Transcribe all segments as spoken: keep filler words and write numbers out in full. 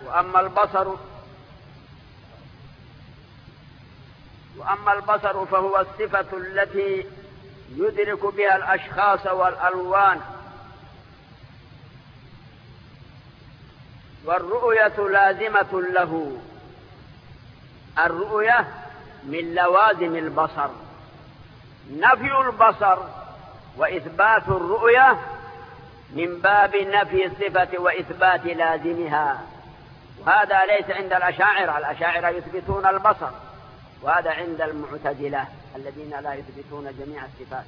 وأما البصر وأما البصر فهو الصفة التي يدرك بها الأشخاص والألوان، والرؤية لازمة له. الرؤية من لوازم البصر. نفي البصر وإثبات الرؤية من باب نفي الصفة وإثبات لازمها، وهذا ليس عند الأشاعرة. الأشاعرة يثبتون البصر، وهذا عند المعتزلة الذين لا يثبتون جميع الصفات.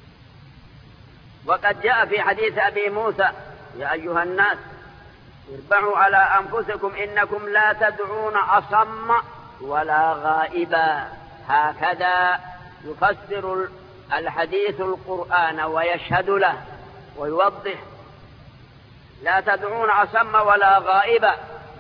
وقد جاء في حديث أبي موسى: يا أيها الناس اربعوا على أنفسكم إنكم لا تدعون أصم ولا غائبا. هكذا يفسر الحديث القرآن ويشهد له ويوضح: لا تدعون أصم ولا غائبا،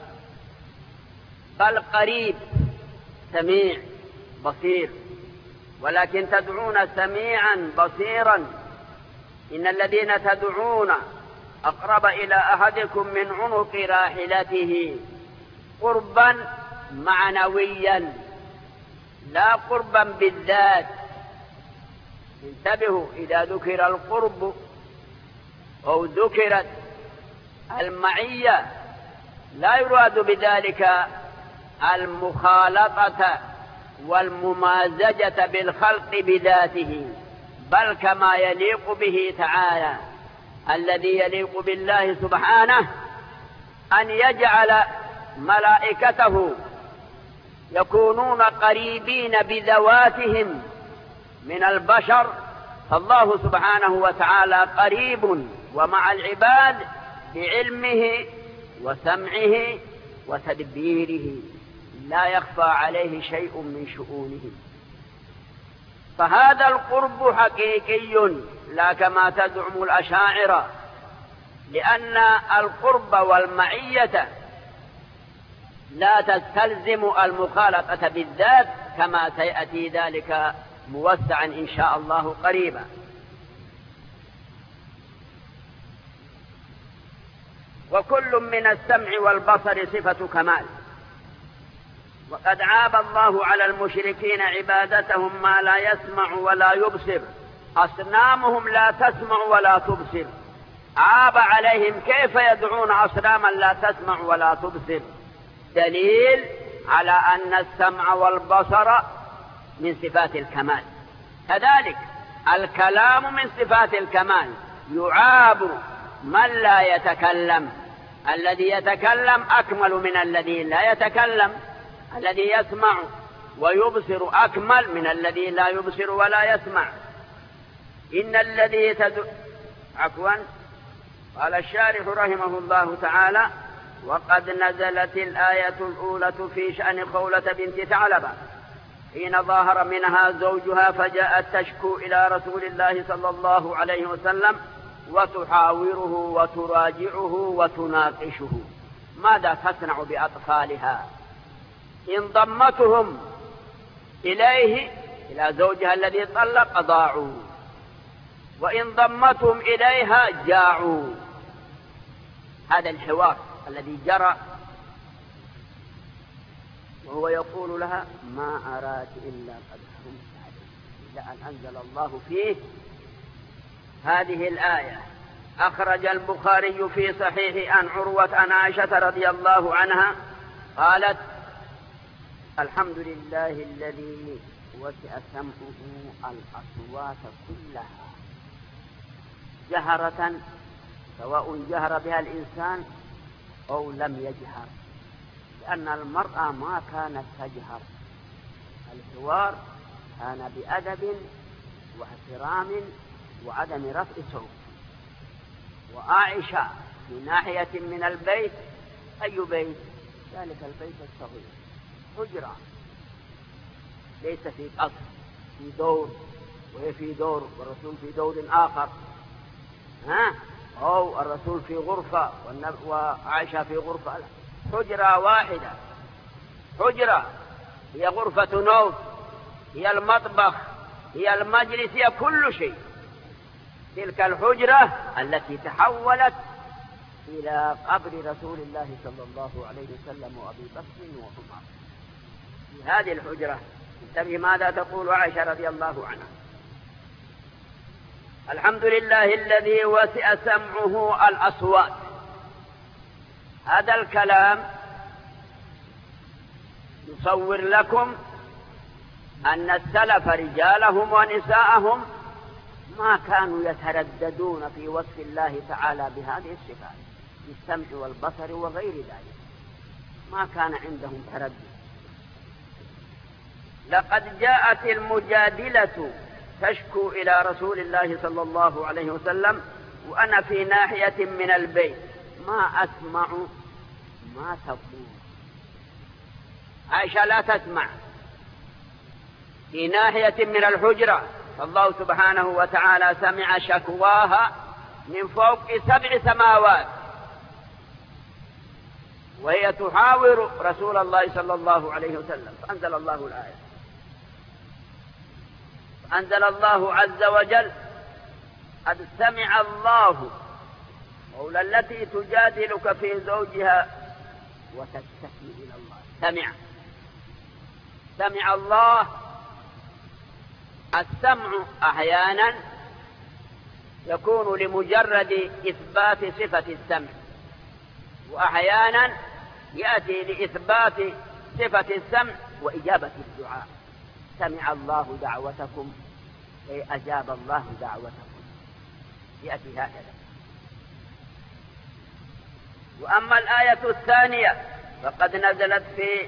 بل قريب سميع بصير، ولكن تدعون سميعا بصيرا. إن الذين تدعون أقرب إلى أحدكم من عنق راحلته قربا معنويا لا قربا بالذات. انتبهوا، إذا ذكر القرب أو ذكرت المعية لا يراد بذلك المخالطة والممازجة بالخلق بذاته، بل كما يليق به تعالى. الذي يليق بالله سبحانه أن يجعل ملائكته يكونون قريبين بذواتهم من البشر، فالله سبحانه وتعالى قريب ومع العباد بعلمه وسمعه وتدبيره، لا يخفى عليه شيء من شؤونهم. فهذا القرب حقيقي لا كما تزعم الأشاعرة، لأن القرب والمعية لا تستلزم المخالطة بالذات، كما سيأتي ذلك موسعا إن شاء الله قريبا. وكل من السمع والبصر صفة كمال. وقد عاب الله على المشركين عبادتهم ما لا يسمع ولا يبصر. أصنامهم لا تسمع ولا تبصر، عاب عليهم كيف يدعون أصناما لا تسمع ولا تبصر. دليل على أن السمع والبصر من صفات الكمال. كذلك الكلام من صفات الكمال. يعاب من لا يتكلم. الذي يتكلم أكمل من الذي لا يتكلم. الذي يسمع ويبصر أكمل من الذي لا يبصر ولا يسمع. إن الذي تد... عفوا قال الشارح رحمه الله تعالى: وقد نزلت الآية الأولى في شأن خولة بنت ثعلبة حين ظاهر منها زوجها، فجاءت تشكو إلى رسول الله صلى الله عليه وسلم وتحاوره وتراجعه وتناقشه ماذا تصنع بأطفالها. إن ضمتهم إليه إلى زوجها الذي طلق ضاعوا، وإن ضمتهم إليها جاعوا. هذا الحوار الذي جرى، وهو يقول لها: ما أراك إلا قد حرمت عليك، إلا أن أنزل الله فيه هذه الآية. أخرج البخاري في صحيح عن عروة عن عائشة رضي الله عنها قالت: الحمد لله الذي وسع سمعه الأصوات كلها جهرة، سواء جهر بها الإنسان أو لم يجهر، لأن المرأة ما كانت تجهر. الحوار كان بأدب واحترام وعدم رفع صوت. وعائشة في ناحية من البيت، أي بيت؟ ذلك البيت الصغير، حجرة، ليس في قصر، في دور، وهي في دور والرسول في دور آخر، ها؟ أو الرسول في غرفة وعائشة في غرفة، حجرة واحدة، حجرة هي غرفة نوم، هي المطبخ، هي المجلس، هي كل شيء. تلك الحجرة التي تحولت إلى قبر رسول الله صلى الله عليه وسلم وأبي بكر وعمر في هذه الحجرة. انتبه ماذا تقول عائشة رضي الله عنها: الحمد لله الذي وسع سمعه الأصوات. هذا الكلام يصور لكم أن السلف رجالهم ونساءهم ما كانوا يترددون في وصف الله تعالى بهذه الصفات بالسمع والبصر وغير ذلك، ما كان عندهم تردد. لقد جاءت المجادلة تشكو إلى رسول الله صلى الله عليه وسلم وأنا في ناحية من البيت ما أسمع ما تقول. عائشة لا تسمع في ناحية من الحجرة، فالله سبحانه وتعالى سمع شكواها من فوق سبع سماوات وهي تحاور رسول الله صلى الله عليه وسلم، فأنزل الله الآية. أنزل الله عز وجل: قد سمع الله قول التي تجادلك في زوجها وتشتكي إلى الله. سمع سمع الله. السمع أحيانا يكون لمجرد إثبات صفة السمع، وأحيانا يأتي لإثبات صفة السمع وإجابة الدعاء. سمع الله دعوتكم أي أجاب الله دعوتكم، يأتي هكذا. وأما الآية الثانية فقد نزلت في